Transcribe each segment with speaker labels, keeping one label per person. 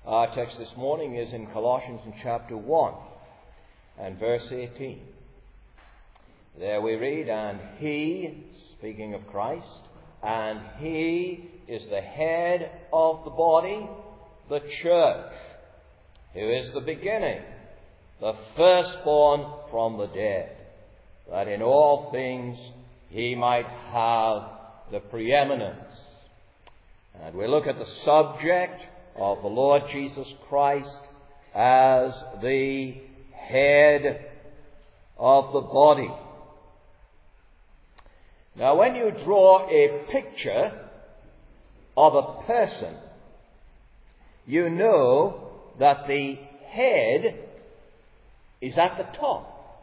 Speaker 1: Our text this morning is in Colossians in chapter 1 and verse 18. There we read, "And he," speaking of Christ, "and he is the head of the body, the church, who is the beginning, the firstborn from the dead, that in all things he might have the preeminence." And we look at the subject of the Lord Jesus Christ as the head of the body. Now, when you draw a picture of a person, you know that the head is at the top.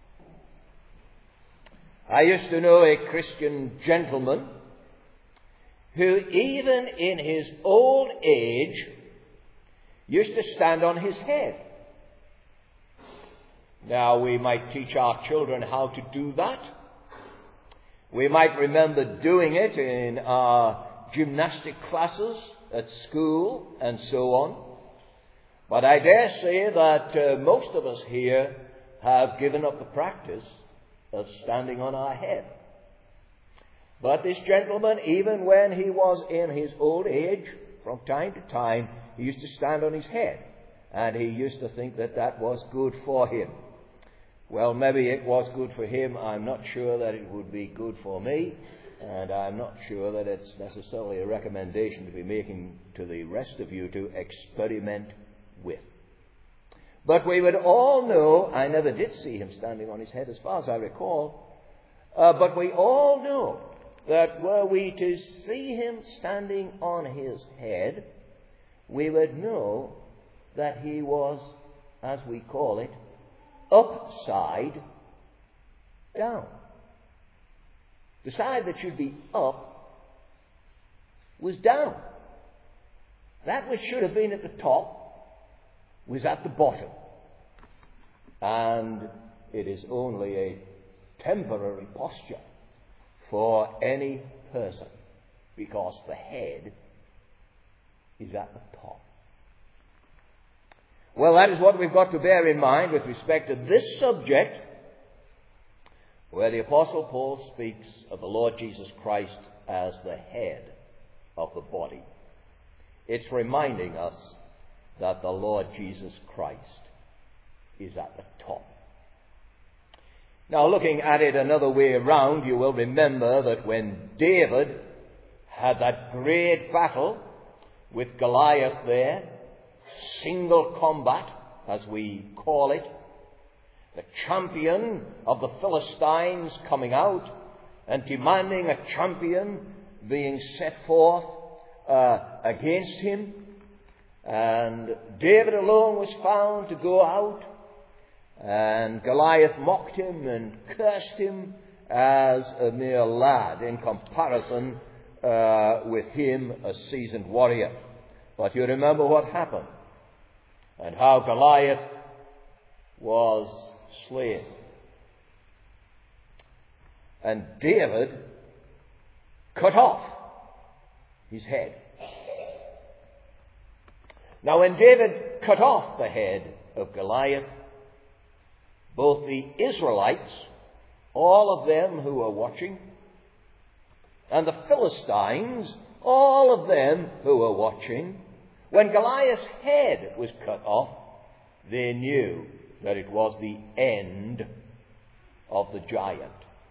Speaker 1: I used to know a Christian gentleman who, even in his old age, used to stand on his head. Now, we might teach our children how to do that. We might remember doing it in our gymnastic classes at school and so on. But I dare say that most of us here have given up the practice of standing on our head. But this gentleman, even when he was in his old age, from time to time, he used to stand on his head. And he used to think that that was good for him. Well, maybe it was good for him. I'm not sure that it would be good for me. And I'm not sure that it's necessarily a recommendation to be making to the rest of you to experiment with. But we would all know, I never did see him standing on his head as far as I recall, but we all know that were we to see him standing on his head, we would know that he was, as we call it, upside down. The side that should be up was down. That which should have been at the top was at the bottom. And it is only a temporary posture for any person, because the head is at the top. Well, that is what we've got to bear in mind with respect to this subject, where the Apostle Paul speaks of the Lord Jesus Christ as the head of the body. It's reminding us that the Lord Jesus Christ is at the top. Now, looking at it another way around, you will remember that when David had that great battle with Goliath there, single combat, as we call it, the champion of the Philistines coming out and demanding a champion being set forth against him, and David alone was found to go out, and Goliath mocked him and cursed him as a mere lad in comparison with him, a seasoned warrior. But you remember what happened and how Goliath was slain. And David cut off his head. Now, when David cut off the head of Goliath, both the Israelites, all of them who were watching, and the Philistines, all of them who were watching, when Goliath's head was cut off, they knew that it was the end of the giant.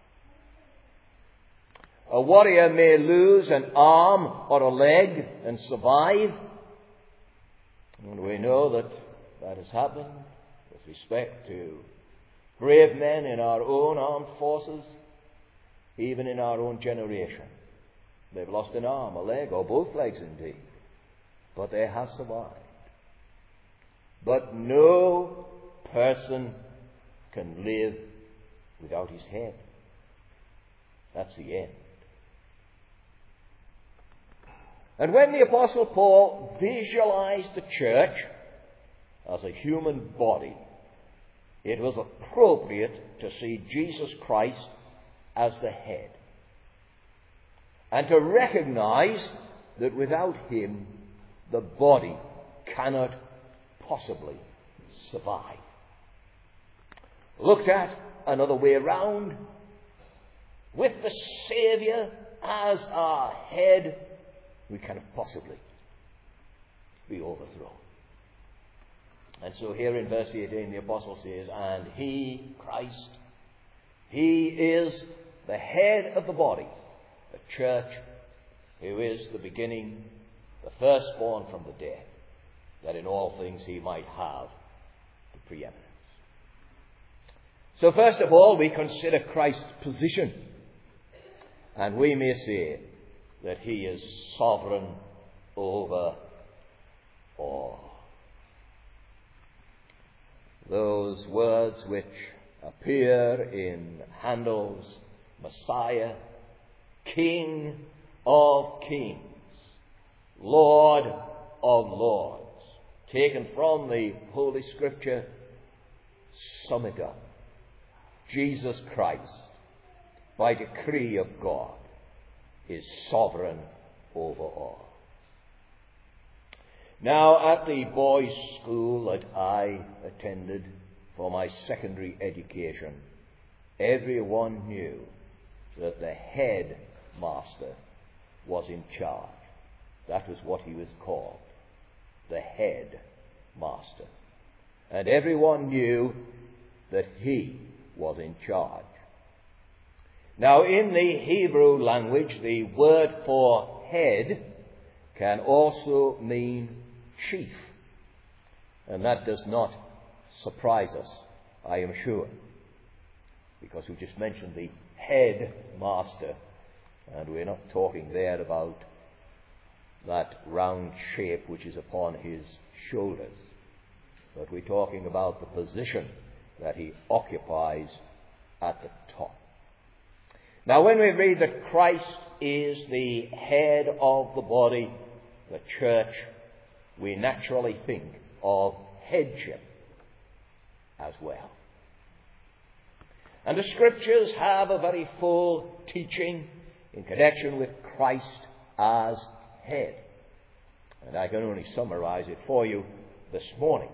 Speaker 1: A warrior may lose an arm or a leg and survive. And we know that that has happened with respect to brave men in our own armed forces, even in our own generation. They've lost an arm, a leg, or both legs indeed, but they have survived. But no person can live without his head. That's the end. And when the Apostle Paul visualized the church as a human body, it was appropriate to see Jesus Christ as the head, and to recognize that without him the body cannot possibly survive. Looked at another way around, with the Saviour as our head, we cannot possibly be overthrown. And so here in verse 18 the apostle says, and he, Christ, he is the head of the body, the church, who is the beginning, the firstborn from the dead, that in all things he might have the preeminence. So first of all, we consider Christ's position. And we may say that he is sovereign over all. Those words which appear in Handel's Messiah, King of kings, Lord of lords, taken from the Holy Scripture, sum it up. Jesus Christ, by decree of God, is sovereign over all. Now, at the boys' school that I attended for my secondary education, everyone knew that the head master was in charge. That was what he was called, the head master. And everyone knew that he was in charge. Now, in the Hebrew language, the word for head can also mean chief. And that does not surprise us, I am sure, because we just mentioned the head master, and we're not talking there about that round shape which is upon his shoulders, but we're talking about the position that he occupies at the top. Now, when we read that Christ is the head of the body, the church, we naturally think of headship as well. And the Scriptures have a very full teaching in connection with Christ as head. And I can only summarize it for you this morning.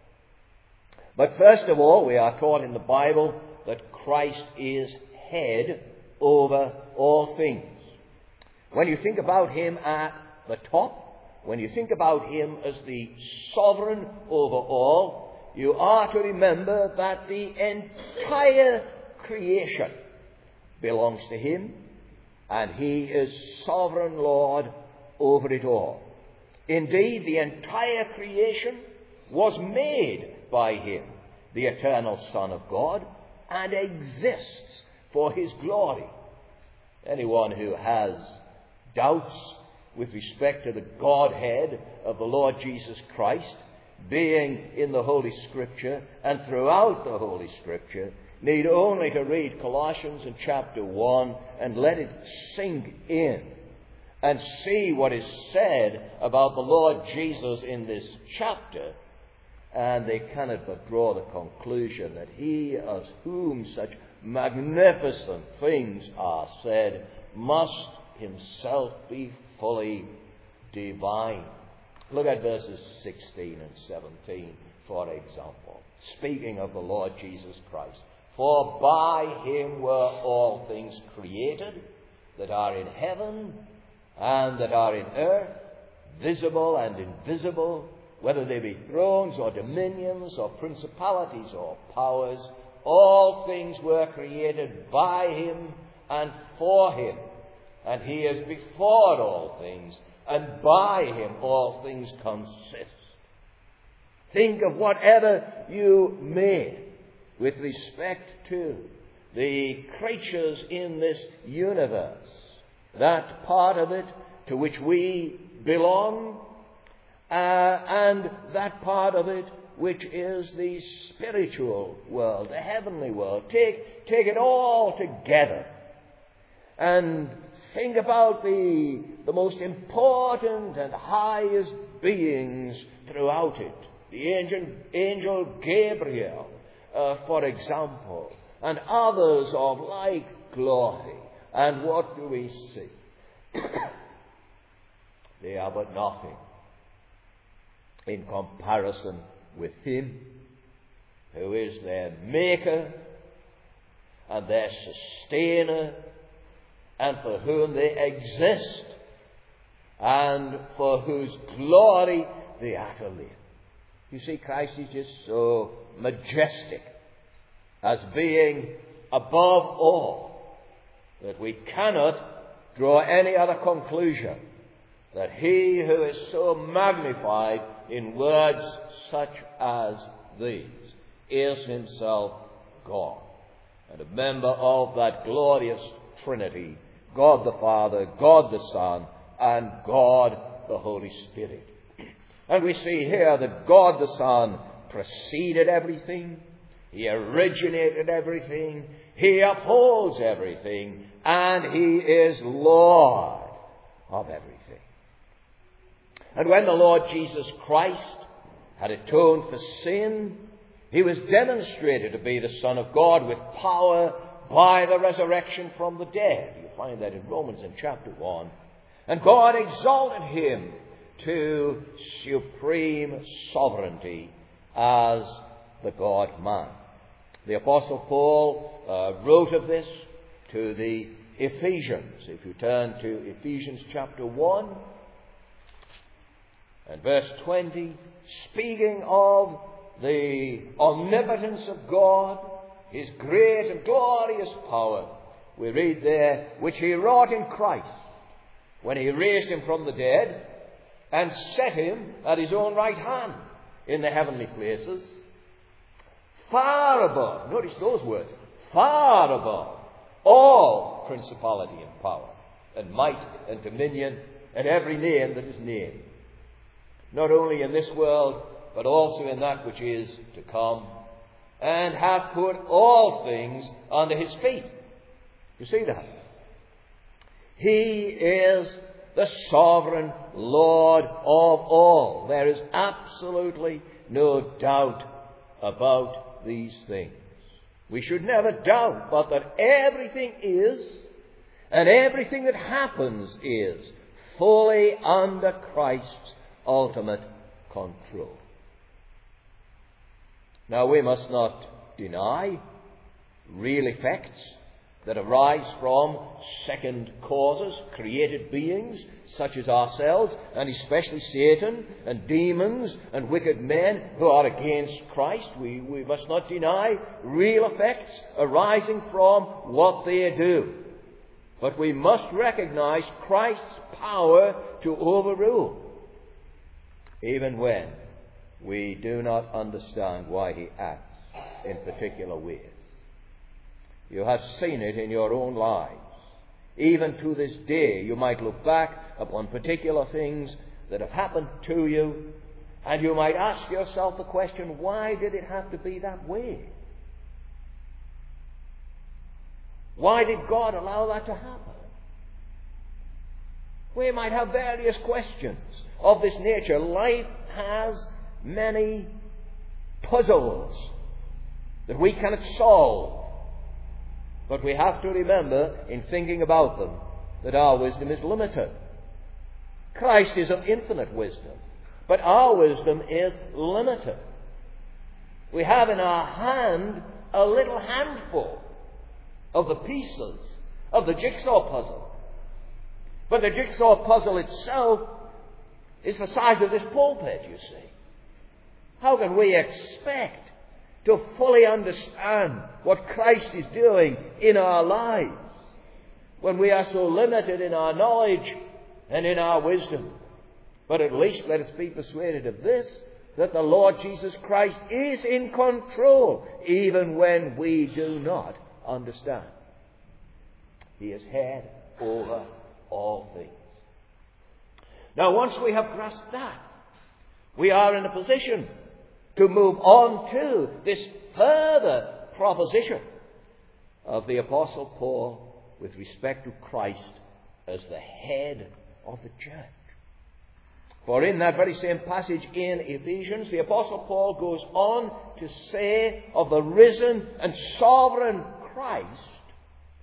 Speaker 1: But first of all, we are taught in the Bible that Christ is head over all things. When you think about him at the top, when you think about him as the sovereign over all, you are to remember that the entire creation belongs to him, and he is sovereign Lord over it all. Indeed, the entire creation was made by him, the eternal Son of God, and exists for his glory. Anyone who has doubts with respect to the Godhead of the Lord Jesus Christ being in the Holy Scripture and throughout the Holy Scripture need only to read Colossians in chapter 1 and let it sink in and see what is said about the Lord Jesus in this chapter, and they cannot but draw the conclusion that he, as whom such magnificent things are said, must himself be fully divine. Look at verses 16 and 17, for example, speaking of the Lord Jesus Christ. For by him were all things created, that are in heaven and that are in earth, visible and invisible, whether they be thrones or dominions or principalities or powers. All things were created by him and for him. And he is before all things, and by him all things consist. Think of whatever you may with respect to the creatures in this universe, that part of it to which we belong, and that part of it which is the spiritual world, the heavenly world. Take it all together and think about the most important and highest beings throughout it. The angel Gabriel, for example, and others of like glory. And what do we see? They are but nothing in comparison with Him who is their Maker and their Sustainer, and for whom they exist, and for whose glory they are to live. You see, Christ is just so majestic as being above all that we cannot draw any other conclusion that He who is so magnified in words such as these is Himself God, and a member of that glorious Trinity, God the Father, God the Son, and God the Holy Spirit. And we see here that God the Son preceded everything, He originated everything, He upholds everything, and He is Lord of everything. And when the Lord Jesus Christ had atoned for sin, He was demonstrated to be the Son of God with power by the resurrection from the dead. You find that in Romans in chapter 1. And God exalted Him to supreme sovereignty as the God-man. The Apostle Paul wrote of this to the Ephesians. If you turn to Ephesians chapter 1 and verse 20, speaking of the omnipotence of God, His great and glorious power, we read there, which He wrought in Christ, when He raised Him from the dead and set Him at His own right hand in the heavenly places, far above, notice those words, far above all principality and power and might and dominion and every name that is named, not only in this world, but also in that which is to come, and hath put all things under His feet. You see that? He is the sovereign Lord of all. There is absolutely no doubt about these things. We should never doubt but that everything is, and everything that happens is, fully under Christ's ultimate control. Now, we must not deny real effects that arise from second causes, created beings such as ourselves, and especially Satan and demons and wicked men who are against Christ. We must not deny real effects arising from what they do. But we must recognize Christ's power to overrule, even when we do not understand why He acts in particular ways. You have seen it in your own lives. Even to this day, you might look back upon particular things that have happened to you, and you might ask yourself the question, why did it have to be that way? Why did God allow that to happen? We might have various questions of this nature. Life has many puzzles that we cannot solve. But we have to remember, in thinking about them, that our wisdom is limited. Christ is of infinite wisdom, but our wisdom is limited. We have in our hand a little handful of the pieces of the jigsaw puzzle. But the jigsaw puzzle itself is the size of this pulpit, you see. How can we expect to fully understand what Christ is doing in our lives when we are so limited in our knowledge and in our wisdom? But at least let us be persuaded of this, that the Lord Jesus Christ is in control even when we do not understand. He is head over all things. Now, once we have grasped that, we are in a position to move on to this further proposition of the Apostle Paul with respect to Christ as the head of the church. For in that very same passage in Ephesians, the Apostle Paul goes on to say of the risen and sovereign Christ,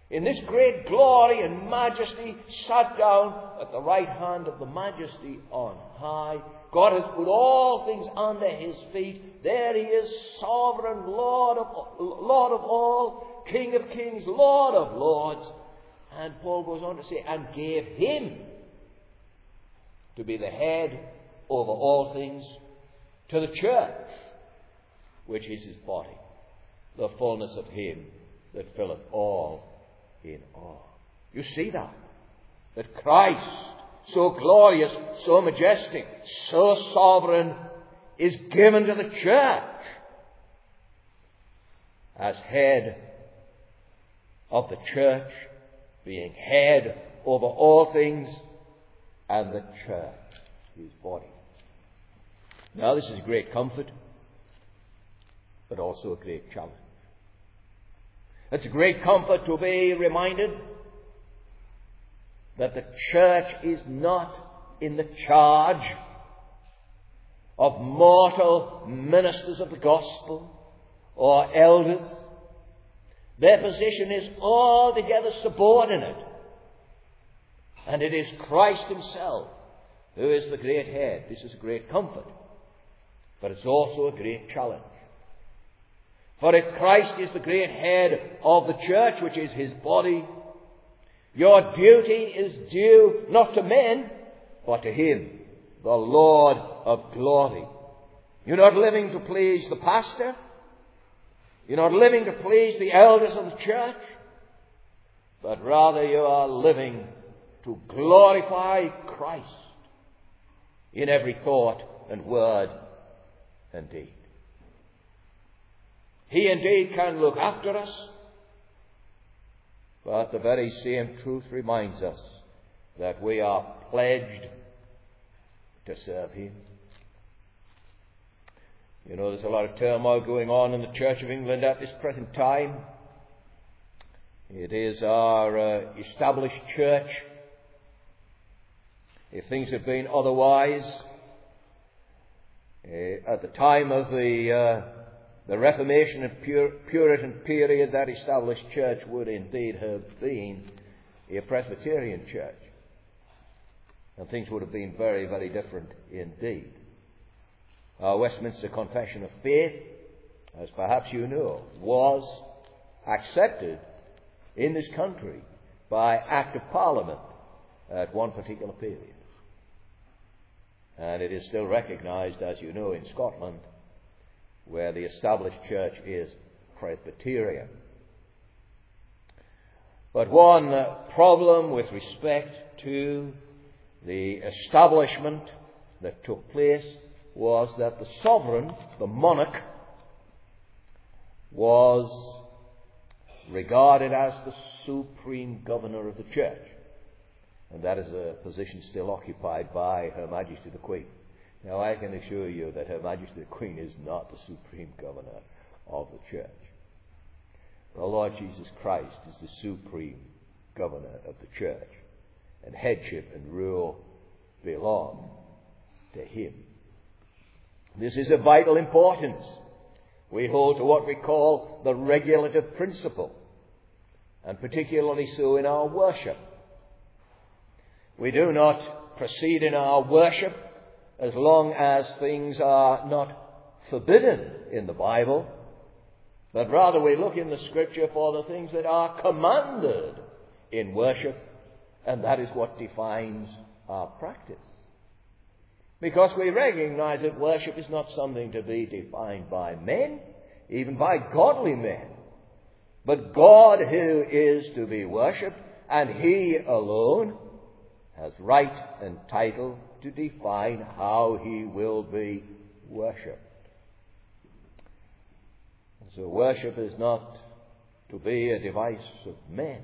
Speaker 1: in this great glory and majesty, sat down at the right hand of the Majesty on high. God has put all things under his feet. There he is, sovereign, Lord of all, King of kings, Lord of lords. And Paul goes on to say, and gave him to be the head over all things to the church, which is his body, the fullness of him that filleth all in all. You see that? That Christ, so glorious, so majestic, so sovereign, is given to the church as head of the church, being head over all things, and the church, his body. Now this is great comfort, but also a great challenge. It's a great comfort to be reminded that the church is not in the charge of mortal ministers of the gospel or elders. Their position is altogether subordinate. And it is Christ himself who is the great head. This is a great comfort, but it's also a great challenge. For if Christ is the great head of the church, which is his body, your duty is due not to men, but to him, the Lord of glory. You're not living to please the pastor. You're not living to please the elders of the church, but rather you are living to glorify Christ in every thought and word and deed. He indeed can look after us, but the very same truth reminds us that we are pledged to serve him. You know, there's a lot of turmoil going on in the Church of England at this present time. It is our established church. If things had been otherwise, at the time of the Reformation and Puritan period, that established church would indeed have been a Presbyterian church. And things would have been very, very different indeed. Our Westminster Confession of Faith, as perhaps you know, was accepted in this country by Act of Parliament at one particular period. And it is still recognized, as you know, in Scotland, where the established church is Presbyterian. But one problem with respect to the establishment that took place was that the sovereign, the monarch, was regarded as the supreme governor of the church. And that is a position still occupied by Her Majesty the Queen. Now, I can assure you that Her Majesty the Queen is not the supreme governor of the church. The Lord Jesus Christ is the supreme governor of the church, and headship and rule belong to him. This is of vital importance. We hold to what we call the regulative principle, and particularly so in our worship. We do not proceed in our worship as long as things are not forbidden in the Bible, but rather we look in the Scripture for the things that are commanded in worship, and that is what defines our practice. Because we recognize that worship is not something to be defined by men, even by godly men, but God who is to be worshipped, and he alone has right and title to define how he will be worshipped. So worship is not to be a device of men.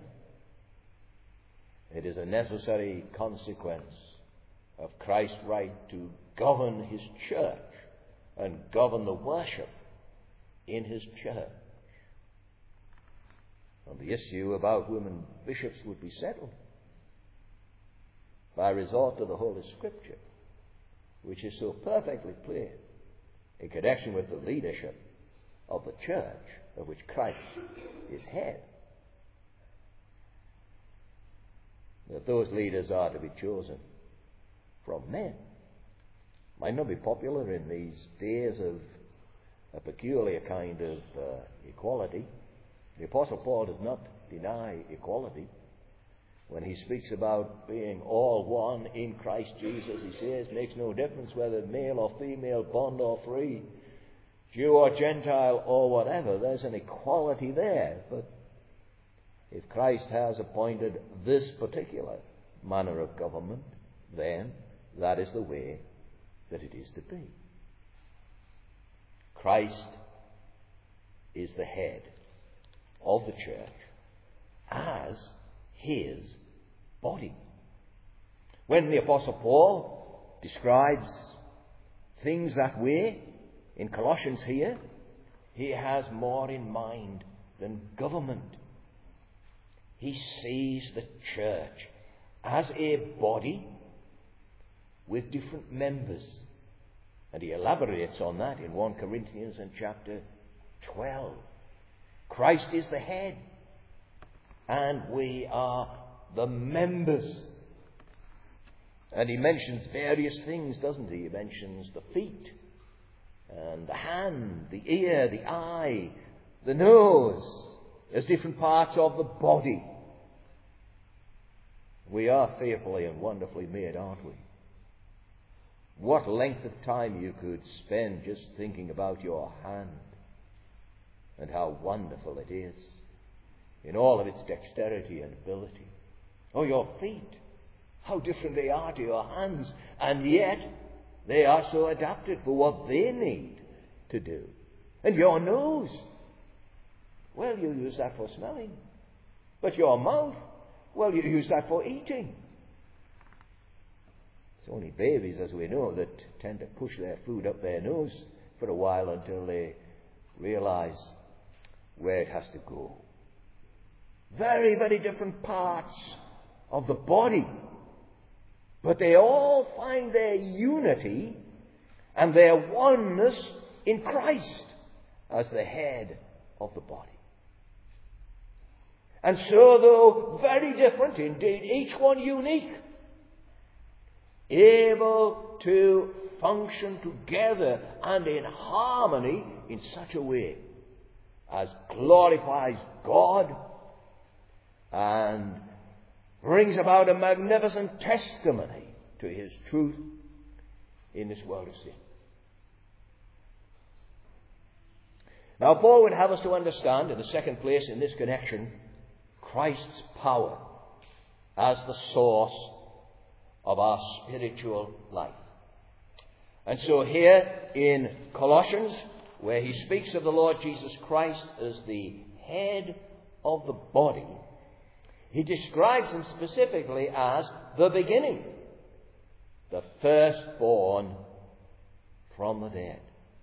Speaker 1: It is a necessary consequence of Christ's right to govern his church and govern the worship in his church. And the issue about women bishops would be settled by resort to the Holy Scripture, which is so perfectly clear in connection with the leadership of the church of which Christ is head. that those leaders are to be chosen from men. Might not be popular in these days of a peculiar kind of equality. The Apostle Paul does not deny equality. When he speaks about being all one in Christ Jesus, he says, makes no difference whether male or female, bond or free, Jew or Gentile or whatever. There's an equality there. But if Christ has appointed this particular manner of government, then that is the way that it is to be. Christ is the head of the church as his body. When the Apostle Paul describes things that way in Colossians here, he has more in mind than government. He sees the church as a body with different members. And he elaborates on that in 1 Corinthians and chapter 12. Christ is the head, and we are the members. And he mentions various things, doesn't he? He mentions the feet, and the hand, the ear, the eye, the nose, as different parts of the body. We are fearfully and wonderfully made, aren't we? What length of time you could spend just thinking about your hand and how wonderful it is in all of its dexterity and ability. Oh, your feet, how different they are to your hands, and yet they are so adapted for what they need to do. And your nose, well, you use that for smelling. But your mouth, well, you use that for eating. It's only babies, as we know, that tend to push their food up their nose for a while until they realize where it has to go. Very, very different parts of the body. But they all find their unity and their oneness in Christ as the head of the body. And so, though very different, indeed, each one unique, able to function together and in harmony in such a way as glorifies God and brings about a magnificent testimony to his truth in this world of sin. Now, Paul would have us to understand, in the second place in this connection, Christ's power as the source of our spiritual life. And so here in Colossians, where he speaks of the Lord Jesus Christ as the head of the body, he describes him specifically as the beginning, the firstborn from the dead.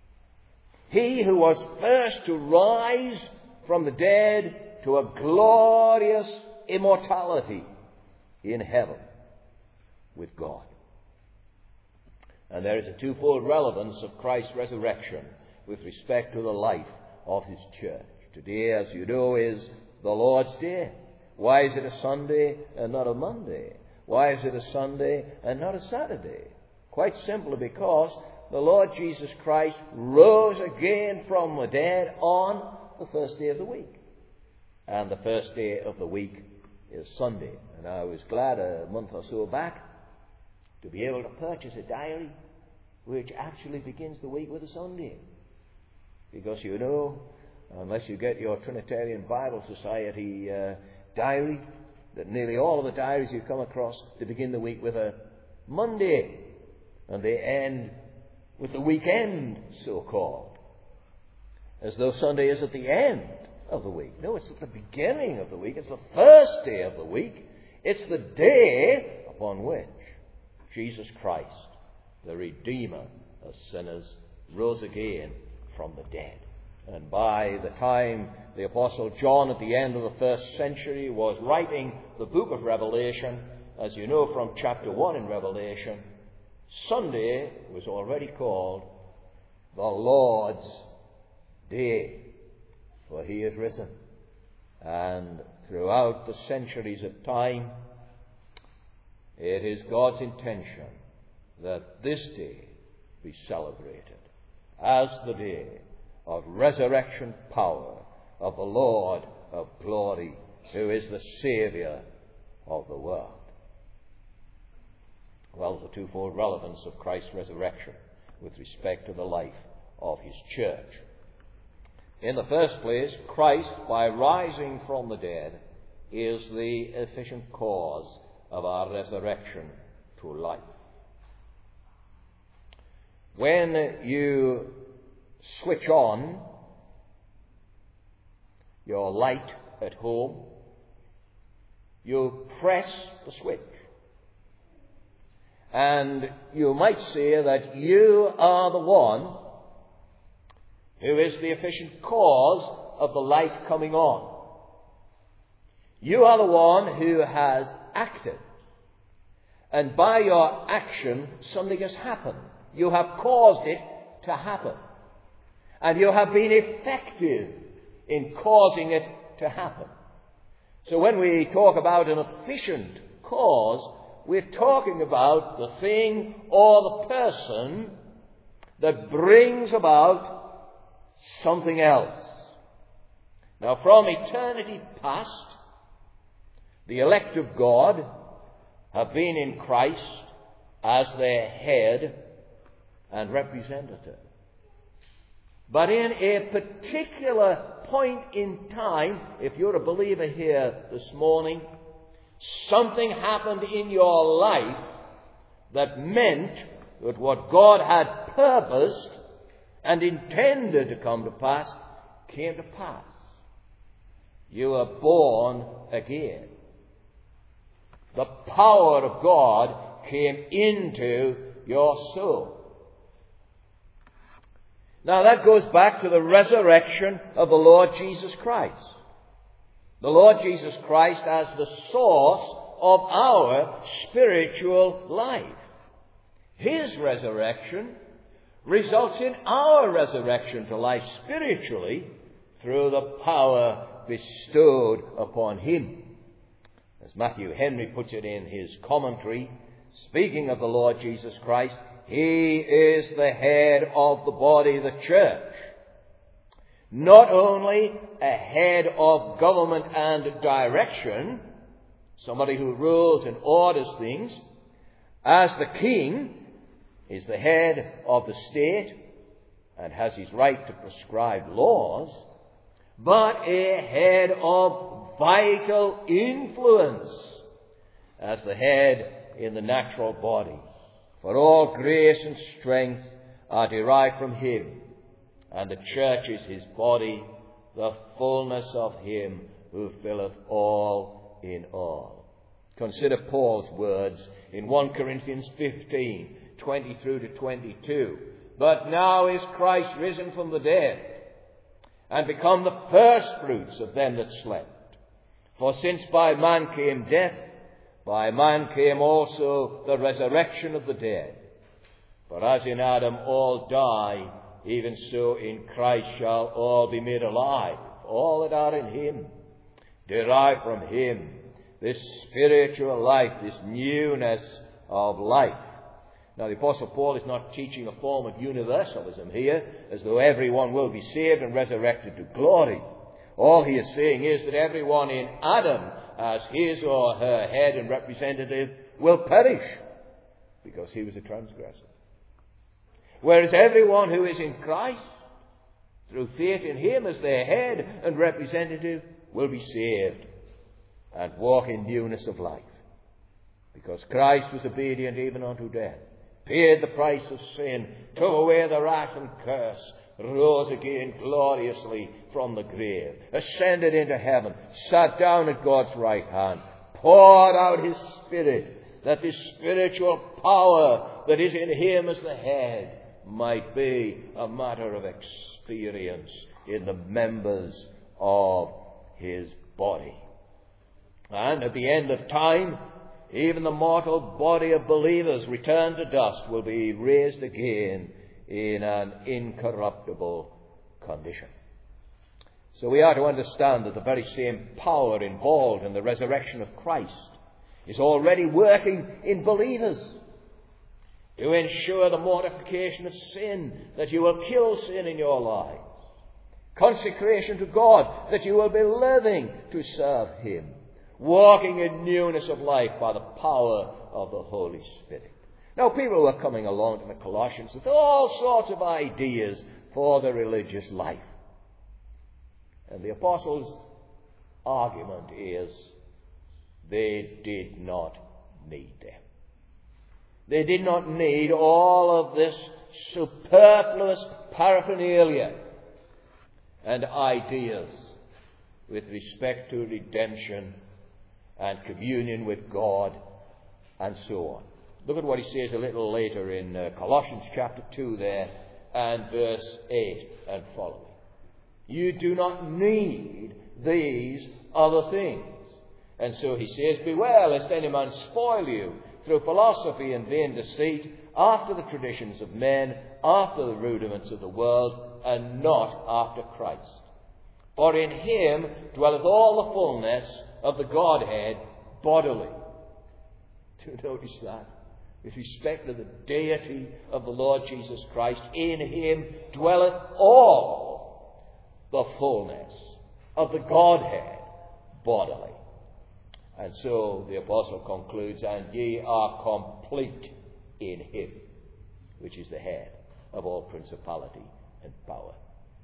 Speaker 1: He who was first to rise from the dead to a glorious immortality in heaven with God. And there is a twofold relevance of Christ's resurrection with respect to the life of his church. Today, as you know, is the Lord's Day. Why is it a Sunday and not a Monday? Why is it a Sunday and not a Saturday? Quite simply because the Lord Jesus Christ rose again from the dead on the first day of the week. And the first day of the week is Sunday. And I was glad a month or so back to be able to purchase a diary which actually begins the week with a Sunday. Because you know, unless you get your Trinitarian Bible Society diary, that nearly all of the diaries you come across, they begin the week with a Monday. And they end with the weekend, so-called. As though Sunday is at the end of the week. No, it's at the beginning of the week. It's the first day of the week. It's the day upon which Jesus Christ, the Redeemer of sinners, rose again from the dead. And by the time the Apostle John, at the end of the first century, was writing the book of Revelation, as you know from chapter 1 in Revelation, Sunday was already called the Lord's Day, for he is risen. And throughout the centuries of time, It is God's intention that this day be celebrated as the day of resurrection power of the Lord of glory, who is the Saviour of the world. Well, the twofold relevance of Christ's resurrection with respect to the life of his church. In the first place, Christ, by rising from the dead, is the efficient cause of our resurrection to life. When you switch on your light at home, you press the switch. And you might say that you are the one who is the efficient cause of the light coming on. You are the one who has acted. And by your action, something has happened. You have caused it to happen. And you have been effective in causing it to happen. So when we talk about an efficient cause, we're talking about the thing or the person that brings about something else. Now, from eternity past, the elect of God have been in Christ as their head and representative. But in a particular point in time, if you're a believer here this morning, something happened in your life that meant that what God had purposed and intended to come to pass came to pass. You were born again. The power of God came into your soul. Now that goes back to the resurrection of the Lord Jesus Christ. The Lord Jesus Christ as the source of our spiritual life. His resurrection results in our resurrection to life spiritually through the power bestowed upon him. As Matthew Henry puts it in his commentary, speaking of the Lord Jesus Christ, he is the head of the body, the church. Not only a head of government and direction, somebody who rules and orders things, as the king is the head of the state and has his right to prescribe laws, but a head of vital influence as the head in the natural body. For all grace and strength are derived from him, and the church is his body, the fullness of him who filleth all in all. Consider Paul's words in 1 Corinthians 15, 20 through to 22. But now is Christ risen from the dead, and become the firstfruits of them that slept. For since by man came death, by man came also the resurrection of the dead. For as in Adam all die, even so in Christ shall all be made alive. All that are in him, derive from him this spiritual life, this newness of life. Now the Apostle Paul is not teaching a form of universalism here, as though everyone will be saved and resurrected to glory. All he is saying is that everyone in Adam, as his or her head and representative, will perish, because he was a transgressor. Whereas everyone who is in Christ, through faith in him as their head and representative, will be saved and walk in newness of life. Because Christ was obedient even unto death, paid the price of sin, took away the wrath and curse, rose again gloriously from the grave, ascended into heaven, sat down at God's right hand, poured out his Spirit, that this spiritual power that is in him as the head might be a matter of experience in the members of his body. And at the end of time, even the mortal body of believers returned to dust will be raised again in an incorruptible condition. So we are to understand that the very same power involved in the resurrection of Christ is already working in believers to ensure the mortification of sin, that you will kill sin in your lives. Consecration to God, that you will be living to serve Him, walking in newness of life by the power of the Holy Spirit. Now, people were coming along to the Colossians with all sorts of ideas for the religious life. And the apostles' argument is they did not need them. They did not need all of this superfluous paraphernalia and ideas with respect to redemption and communion with God and so on. Look at what he says a little later in Colossians chapter 2 there and verse 8 and following. You do not need these other things. And so he says, beware lest any man spoil you through philosophy and vain deceit, after the traditions of men, after the rudiments of the world, and not after Christ. For in him dwelleth all the fullness of the Godhead bodily. Do you notice that? With respect to the deity of the Lord Jesus Christ, in him dwelleth all the fullness of the Godhead bodily. And so the apostle concludes, and ye are complete in him, which is the head of all principality and power.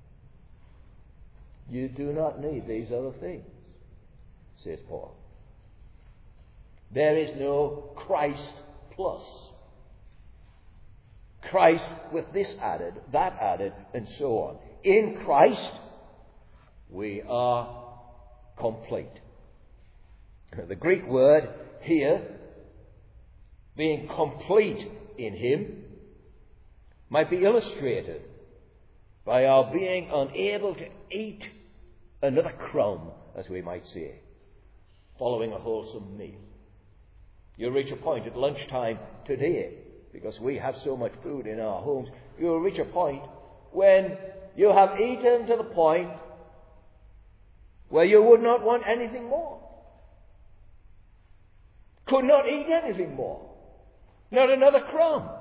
Speaker 1: You do not need these other things, says Paul. There is no Christ plus. Christ with this added, that added, and so on. In Christ, we are complete. The Greek word here, being complete in him, might be illustrated by our being unable to eat another crumb, as we might say, following a wholesome meal. You'll reach a point at lunchtime today, because we have so much food in our homes, you'll reach a point when you have eaten to the point where you would not want anything more. Could not eat anything more. Not another crumb.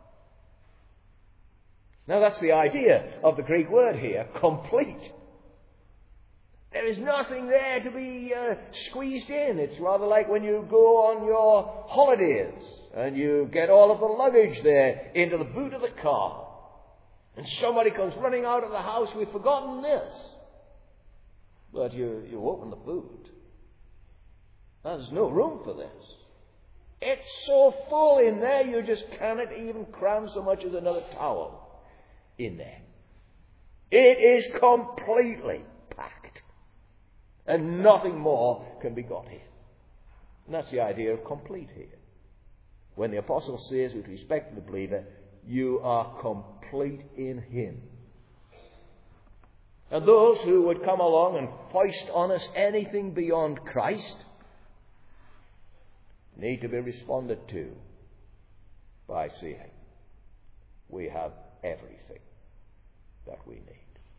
Speaker 1: Now that's the idea of the Greek word here, complete. There is nothing there to be squeezed in. It's rather like when you go on your holidays and you get all of the luggage there into the boot of the car. And somebody comes running out of the house, we've forgotten this. But you open the boot. There's no room for this. It's so full in there, you just cannot even cram so much as another towel in there. It is completely packed. And nothing more can be got here. And that's the idea of complete here. When the apostle says, with respect to the believer, you are complete in him. And those who would come along and foist on us anything beyond Christ need to be responded to by saying, we have everything that we need.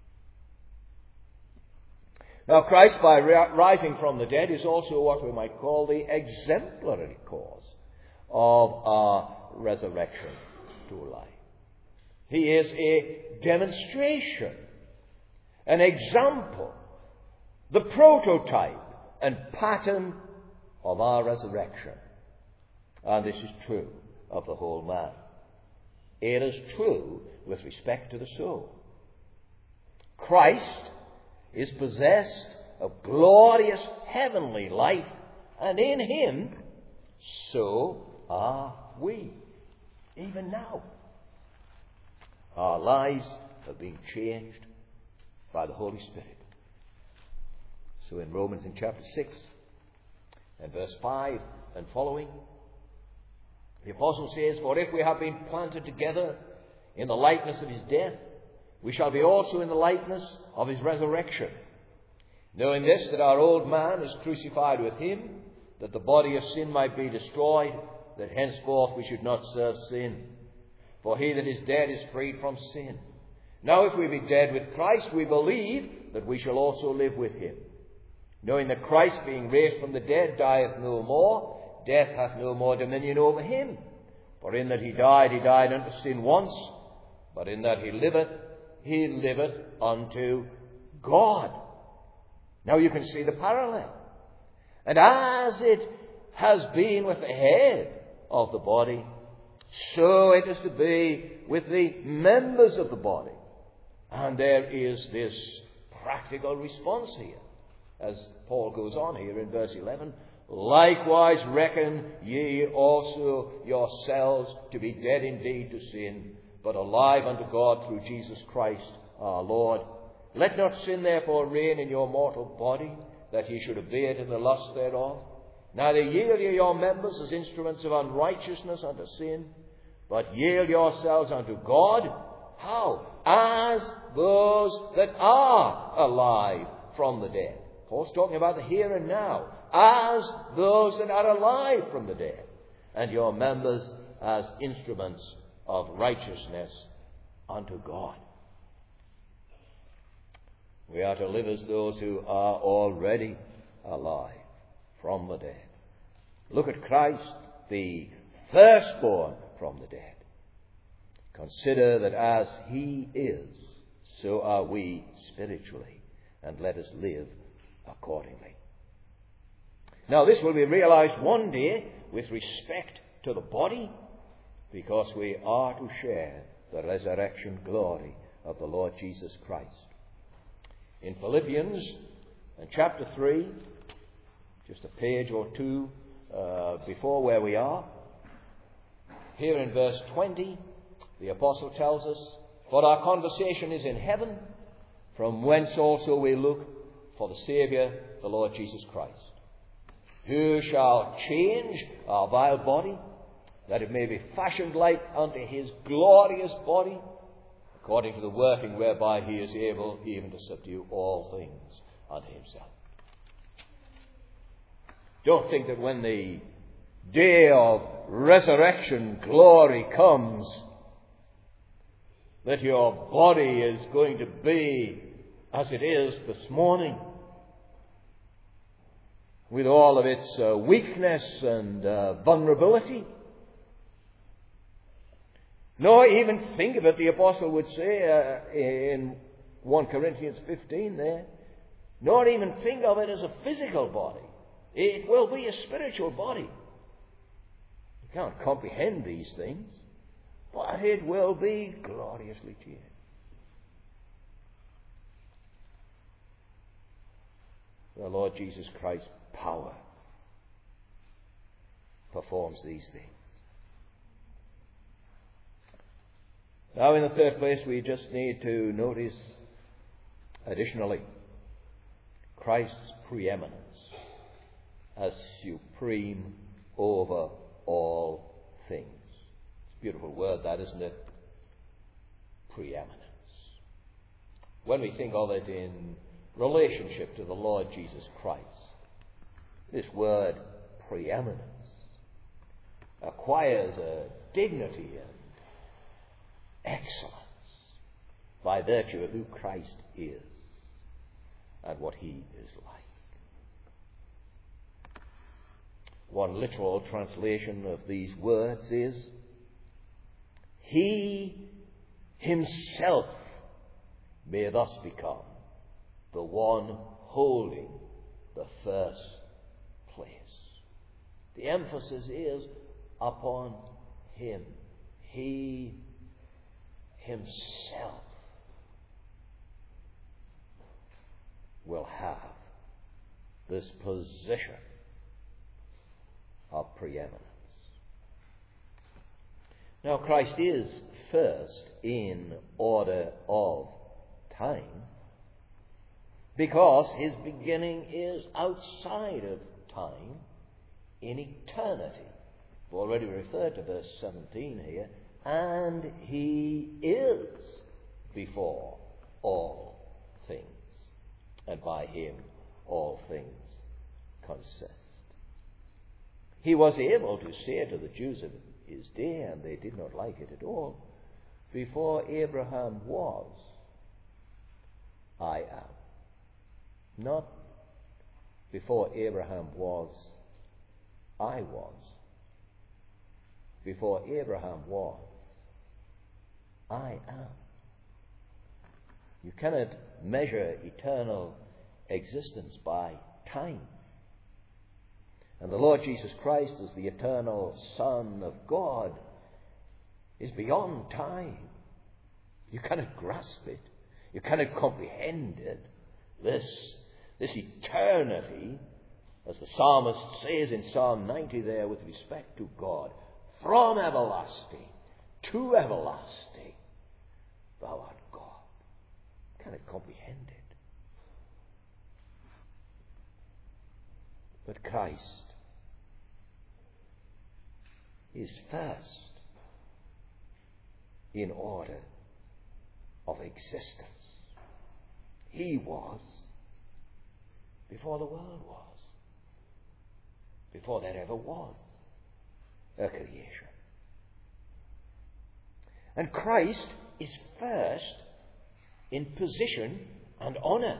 Speaker 1: Now, Christ, by rising from the dead, is also what we might call the exemplary cause of our resurrection to life. He is a demonstration, an example, the prototype and pattern of our resurrection. And this is true of the whole man. It is true with respect to the soul. Christ is possessed of glorious heavenly life, and in him so are we, even now. Our lives have been changed by the Holy Spirit. So in Romans in chapter 6 and verse 5 and following, the apostle says, for if we have been planted together in the likeness of his death, we shall be also in the likeness of his resurrection. Knowing this, that our old man is crucified with him, that the body of sin might be destroyed, that henceforth we should not serve sin. For he that is dead is freed from sin. Now if we be dead with Christ, we believe that we shall also live with him. Knowing that Christ, being raised from the dead, dieth no more, death hath no more dominion over him. For in that he died unto sin once, but in that he liveth unto God. Now you can see the parallel. And as it has been with the head of the body, so it is to be with the members of the body. And there is this practical response here, as Paul goes on here in verse 11. Likewise reckon ye also yourselves to be dead indeed to sin, but alive unto God through Jesus Christ our Lord. Let not sin therefore reign in your mortal body, that ye should obey it in the lust thereof. Neither yield ye your members as instruments of unrighteousness unto sin, but yield yourselves unto God. How? As those that are alive from the dead. Paul's talking about the here and now. As those that are alive from the dead. And your members as instruments of righteousness unto God. We are to live as those who are already alive from the dead. Look at Christ, the firstborn from the dead. Consider that as he is, so are we spiritually, and let us live accordingly. Now this will be realized one day with respect to the body, because we are to share the resurrection glory of the Lord Jesus Christ. In Philippians, in chapter 3, just a page or two before where we are, here in verse 20, the apostle tells us, for our conversation is in heaven, from whence also we look for the Saviour, the Lord Jesus Christ, who shall change our vile body, that it may be fashioned like unto his glorious body, according to the working whereby he is able even to subdue all things unto himself. Don't think that when the day of resurrection glory comes, that your body is going to be as it is this morning, with all of its weakness and vulnerability. Nor even think of it, the apostle would say in 1 Corinthians 15 there, nor even think of it as a physical body. It will be a spiritual body. You can't comprehend these things, but it will be gloriously changed. The Lord Jesus Christ's power performs these things. Now, in the third place, we just need to notice additionally Christ's preeminence as supreme over all things. It's a beautiful word, that, isn't it? Preeminence. When we think of it in relationship to the Lord Jesus Christ, this word preeminence acquires a dignity and excellence by virtue of who Christ is and what he is like. One literal translation of these words is, he himself may thus become the one holding the first place. The emphasis is upon him. He himself will have this position of preeminence. Now, Christ is first in order of time, because his beginning is outside of time, in eternity. We've already referred to verse 17 here. And he is before all things, and by him all things consist. He was able to say to the Jews of his day, and they did not like it at all, before Abraham was, I am. Not before Abraham was, I was. Before Abraham was, I am. You cannot measure eternal existence by time. And the Lord Jesus Christ, as the eternal Son of God, is beyond time. You cannot grasp it. You cannot comprehend it. This eternity, as the psalmist says in Psalm 90 there with respect to God, from everlasting to everlasting, thou art God. You cannot comprehend it. But Christ is first in order of existence. He was before the world was, before there ever was a creation. And Christ is first in position and honor.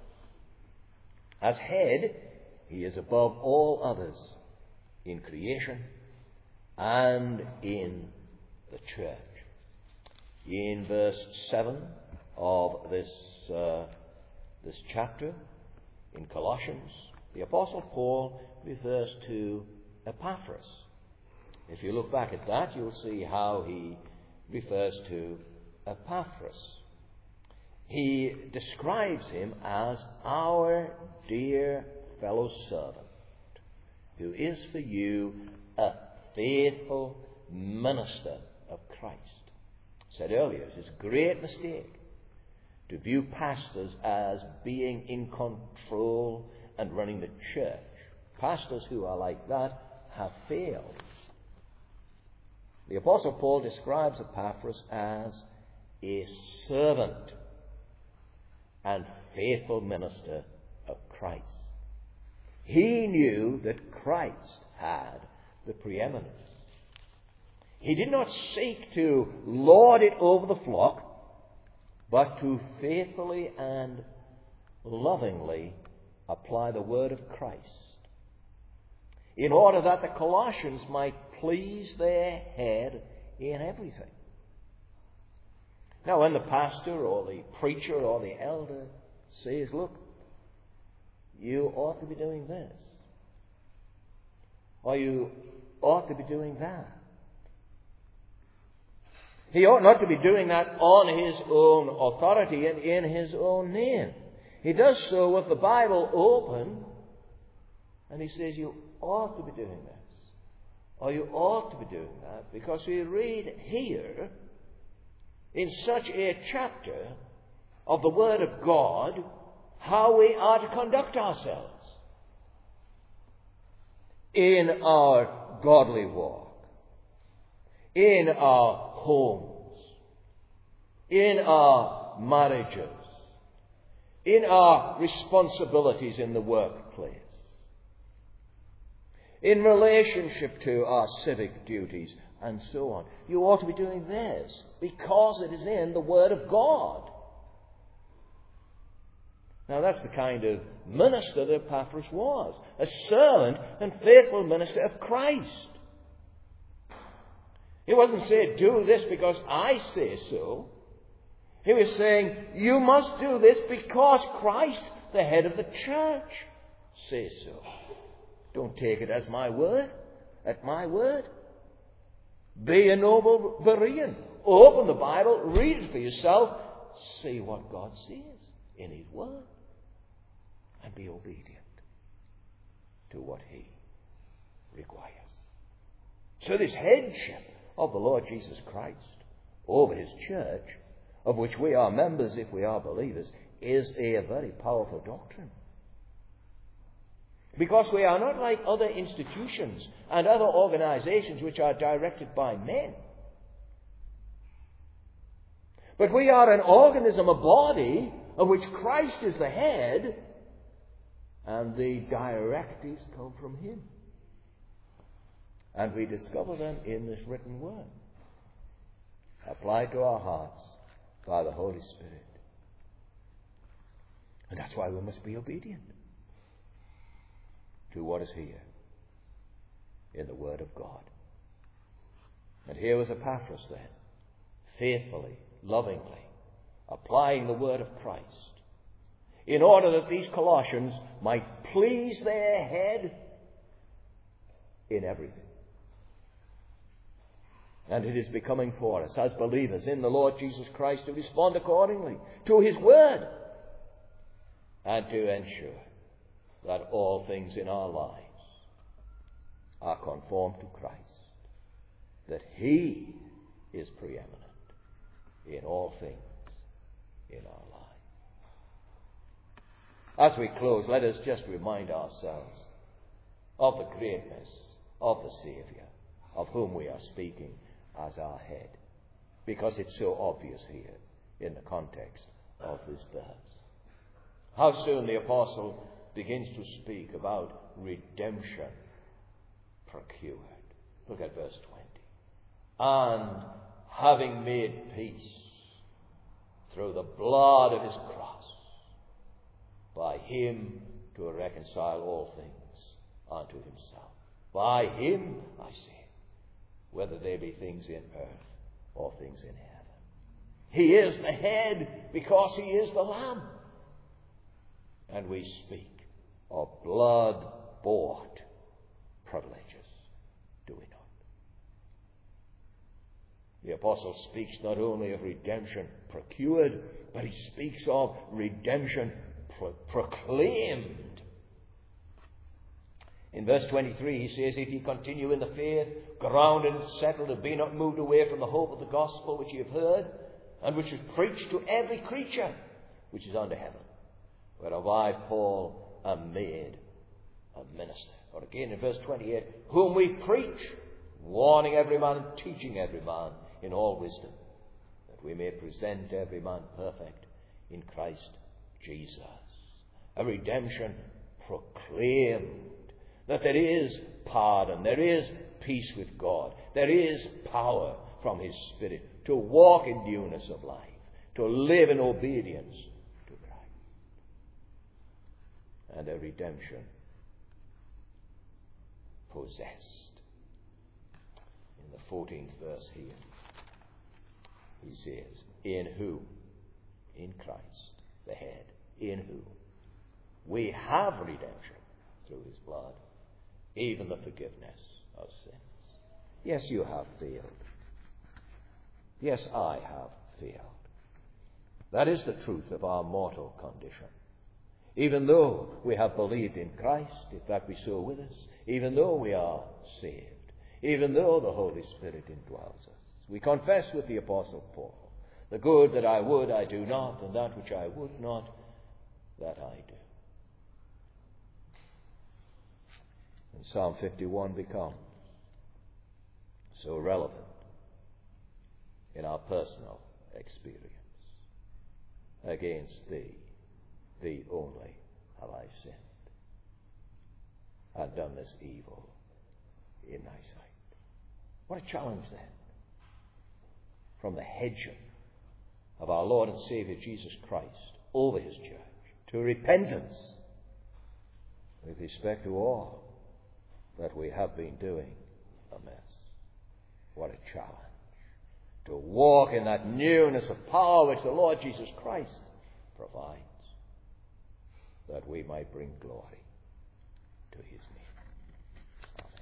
Speaker 1: As head, he is above all others in creation and in the church. In verse 7 of this chapter in Colossians, the Apostle Paul refers to Epaphras. If you look back at that, you'll see how he refers to Epaphras. He describes him as our dear fellow servant, who is for you a faithful minister of Christ. I said earlier, it is a great mistake to view pastors as being in control and running the church. Pastors who are like that have failed. The Apostle Paul describes Epaphras as a servant and faithful minister of Christ. He knew that Christ had the preeminence. He did not seek to lord it over the flock, but to faithfully and lovingly apply the word of Christ, in order that the Colossians might please their head in everything. Now, when the pastor or the preacher or the elder says, look, you ought to be doing this, or you ought to be doing that, he ought not to be doing that on his own authority and in his own name. He does so with the Bible open, and he says, you ought to be doing this, or you ought to be doing that, because we read here in such a chapter of the Word of God how we are to conduct ourselves in our godly walk, in our homes, in our marriages, in our responsibilities in the workplace, in relationship to our civic duties, and so on. You ought to be doing this because it is in the Word of God. Now, that's the kind of minister that Epaphras was, a servant and faithful minister of Christ. He wasn't saying, do this because I say so. He was saying, you must do this because Christ, the head of the church, says so. Don't take it as my word, at my word. Be a noble Berean. Open the Bible, read it for yourself, see what God says in His Word, and be obedient to what He requires. So this headship of the Lord Jesus Christ over His church, of which we are members if we are believers, is a very powerful doctrine. Because we are not like other institutions and other organizations which are directed by men. But we are an organism, a body, of which Christ is the head, and the directives come from Him. And we discover them in this written word, applied to our hearts by the Holy Spirit. And that's why we must be obedient to what is here. in the Word of God. And here was Epaphras then, faithfully, lovingly, applying the Word of Christ, in order that these Colossians might please their head in everything. And it is becoming for us as believers in the Lord Jesus Christ to respond accordingly to His Word and to ensure that all things in our lives are conformed to Christ, that He is preeminent in all things in our lives. As we close, let us just remind ourselves of the greatness of the Saviour, of whom we are speaking as our head, because it's so obvious here in the context of this verse. How soon the apostle begins to speak about redemption procured. Look at verse 20. And having made peace through the blood of His cross, by Him to reconcile all things unto Himself. By Him, I say, whether they be things in earth or things in heaven. He is the head because He is the Lamb. And we speak of blood-bought privileges, do we not? The apostle speaks not only of redemption procured, but he speaks of redemption proclaimed. In verse 23 he says, if ye continue in the faith, grounded and settled, and be not moved away from the hope of the gospel which ye have heard, and which is preached to every creature which is under heaven, whereof I, Paul, am made a minister. Or again in verse 28, whom we preach, warning every man and teaching every man in all wisdom, that we may present every man perfect in Christ Jesus. A redemption proclaimed, that there is pardon, there is peace with God, there is power from His Spirit to walk in newness of life, to live in obedience to Christ. And a redemption possessed. In the 14th verse here, he says, in whom, in Christ, the head, in whom we have redemption through His blood, even the forgiveness of sins. Yes, you have failed. Yes, I have failed. That is the truth of our mortal condition. Even though we have believed in Christ, if that be so with us, even though we are saved, even though the Holy Spirit indwells us, we confess with the Apostle Paul, the good that I would I do not, and that which I would not, that I do. And Psalm 51 becomes so relevant in our personal experience. Against Thee only have I sinned, and done this evil in Thy sight. What a challenge then, from the headship of our Lord and Saviour Jesus Christ over His church, to repentance with respect to all that we have been doing amiss. What a challenge to walk in that newness of power which the Lord Jesus Christ provides, that we might bring glory to His name. Amen.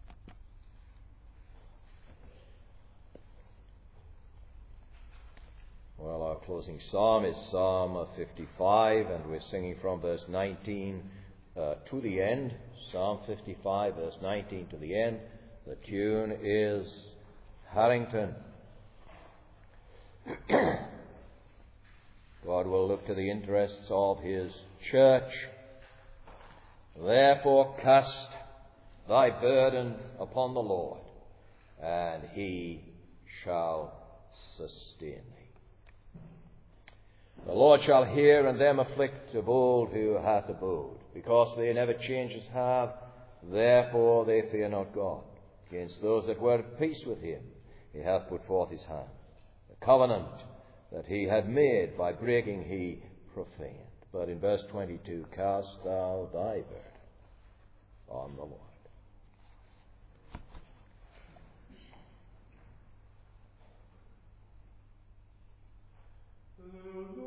Speaker 1: Well, our closing psalm is Psalm 55, and we're singing from verse 19 to the end. Psalm 55, verse 19 to the end. The tune is Harrington. God will look to the interests of His church. Therefore cast thy burden upon the Lord, and He shall sustain thee. The Lord shall hear, and them afflict of old who hath abode. Because they never changes have, therefore they fear not God. Against those that were at peace with Him, He hath put forth His hand. The covenant that He had made by breaking He profaned. But in verse 22, cast thou thy burden on the Lord.
Speaker 2: Lord.